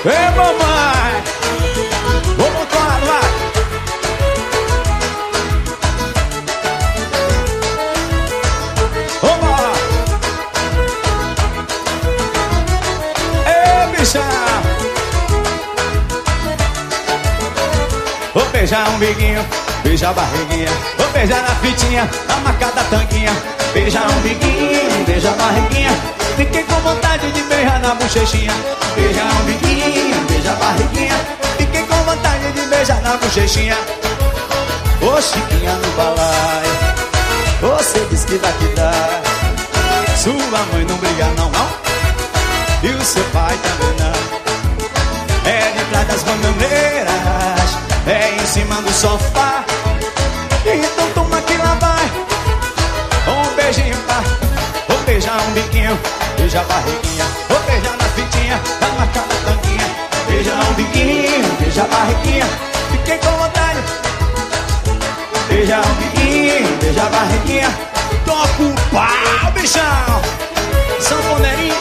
Ei, mamãe! Vamos lá, vai! Vambora! Ei, bicha! Vou beijar um biguinho, beijar a barriguinha. Vou beijar na fitinha, na marca da tanguinha. Beijar um biguinho, beijar a barriguinha. Fiquei com vontade de beijar na bochechinha. Beijar um biguinho, beijar a barriguinha. Fiquei com vontade de beijar na bochechinha. Ô Chiquinha no balaio, você diz que daqui dá. Sua mãe não briga não, não. E o seu pai também não. É de trás das bananeiras, é em cima do sofá. Então toma que lá vai. Um beijinho, pá. Vou beijar um biquinho, beijar a barriguinha. Vou beijar na fitinha, na marca da tanguinha. Beijar um biquinho, beijar a barriguinha. Fiquei com vontade. Beijar um biquinho, beijar a barriguinha. Toca o pau, bichão. Sanfoneirinho.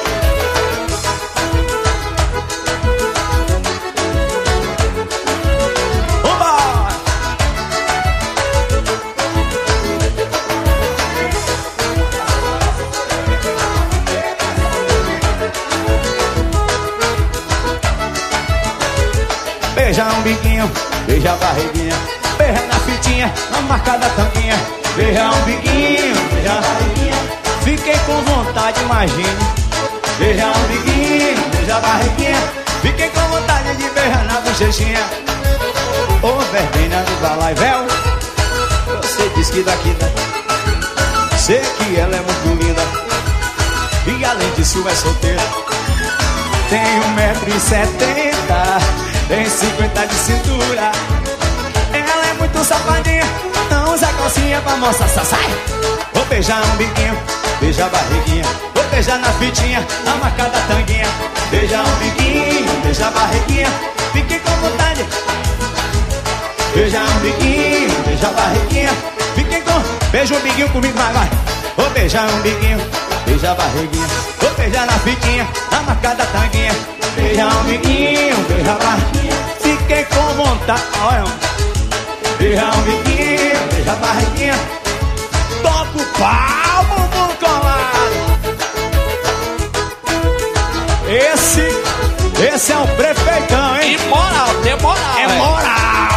Beija um biquinho, beija a barriguinha. Beija na fitinha, na marca da tanguinha. Beija um biquinho, beija a barriguinha. Fiquei com vontade, imagine. Beija um biquinho, beija a barriguinha. Fiquei com vontade de beijar na bochechinha. Ô verbena do balai, véu. Você diz que daqui dá. Sei que ela é muito linda. E além disso é solteira. Tem 1,70 m. Tem 50 de cintura. Ela é muito safadinha. Não usa calcinha pra mostrar sua saia. Vou beijar um biquinho, beijar a barriguinha. Vou beijar na fitinha, na marca da tanguinha. Beijar um biquinho, beijar a barriguinha. Fiquei com vontade. Beijar um biquinho, beijar a barriguinha. Fiquei com... Beija um biquinho comigo, vai, vai. Vou beijar um biquinho, beijar a barriguinha. Vou beijar na fitinha, na marca da tanguinha. Beijar um biquinho, beijar a barriguinha. Fiquei com vontade. Olha, beijar um biquinho, beijar a barriguinha. Toca o pau, bumbum colado. Esse é o prefeitão, hein? E moral, tem moral. É moral.